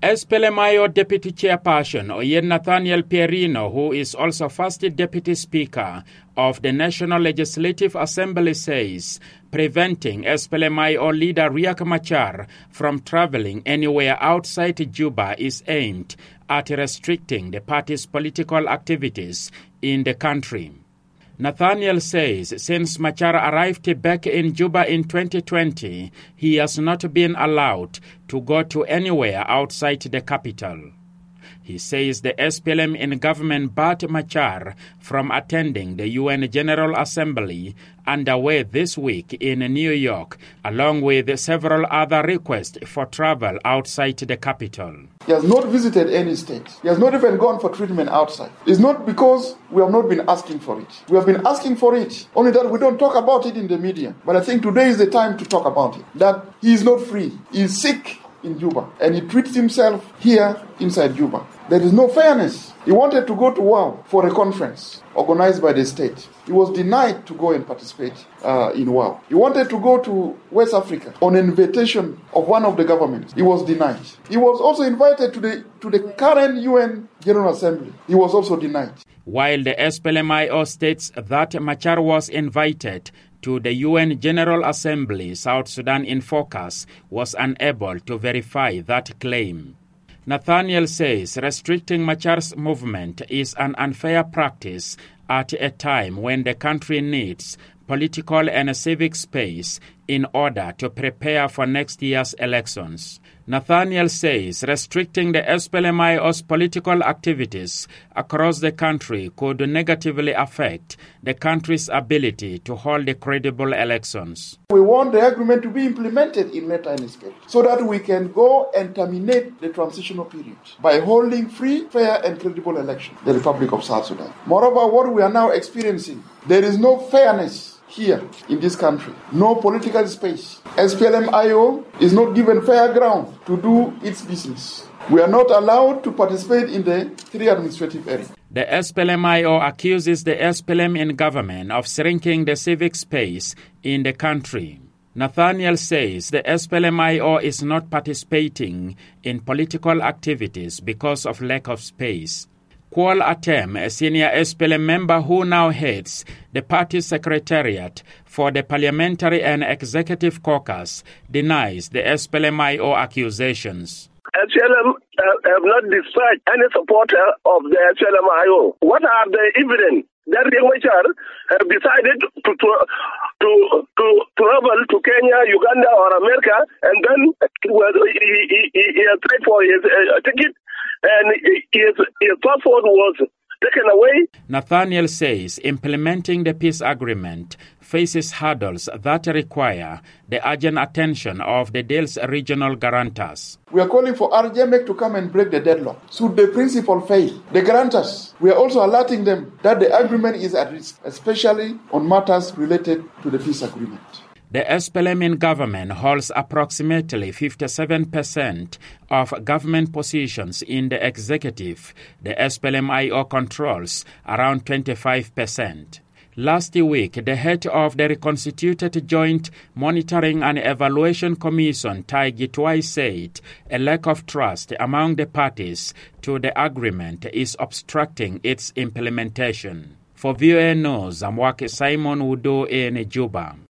SPLM-IO Deputy Chairperson Oyen Nathaniel Pierino, who is also first Deputy Speaker of the National Legislative Assembly, says preventing SPLM-IO leader Riek Machar from traveling anywhere outside Juba is aimed at restricting the party's political activities in the country. Nathaniel says since Machar arrived back in Juba in 2020, he has not been allowed to go to anywhere outside the capital. He says the SPLM in government barred Machar from attending the UN General Assembly underway this week in New York, along with several other requests for travel outside the capital. He has not visited any state. He has not even gone for treatment outside. It's not because we have not been asking for it. We have been asking for it, only that we don't talk about it in the media. But I think today is the time to talk about it, that he is not free. He is sick in Juba, and he treats himself here inside Juba. There is no fairness. He wanted to go to WOW for a conference organized by the state. He was denied to go and participate in WOW. He wanted to go to West Africa on an invitation of one of the governments. He was denied. He was also invited to the current UN General Assembly. He was also denied. While the SPLM-IO states that Machar was invited to the UN General Assembly, South Sudan in Focus was unable to verify that claim. Nathaniel says restricting Machar's movement is an unfair practice at a time when the country needs political and civic space in order to prepare for next year's elections. Nathaniel says restricting the SPLM-IO's political activities across the country could negatively affect the country's ability to hold credible elections. We want the agreement to be implemented in letter and spirit so that we can go and terminate the transitional period by holding free, fair and credible elections in the Republic of South Sudan. Moreover, what we are now experiencing, there is no fairness here in this country, no political space. SPLM-IO is not given fair ground to do its business. We are not allowed to participate in the three administrative areas. The SPLM-IO accuses the SPLM in government of shrinking the civic space in the country. Nathaniel says the SPLM-IO is not participating in political activities because of lack of space. Kwal Atem, a senior SPLM member who now heads the party secretariat for the Parliamentary and Executive Caucus, denies the SPLM-IO accusations. SPLM have not discharged any supporter of the SPLM-IO. What are the evidence that Riek Machar have decided to travel to Kenya, Uganda, or America, and then he paid for his ticket, and his passport was taken away? Nathaniel says implementing the peace agreement faces hurdles that require the urgent attention of the deal's regional guarantors. We are calling for RJMEC to come and break the deadlock. Should the principle fail, the guarantors, we are also alerting them that the agreement is at risk, especially on matters related to the peace agreement. The SPLM in government holds approximately 57% of government positions in the executive. The SPLM-IO controls around 25%. Last week, the head of the reconstituted Joint Monitoring and Evaluation Commission, Tai Gitwai, said a lack of trust among the parties to the agreement is obstructing its implementation. For VOA News, I'm Simon Udo in Juba.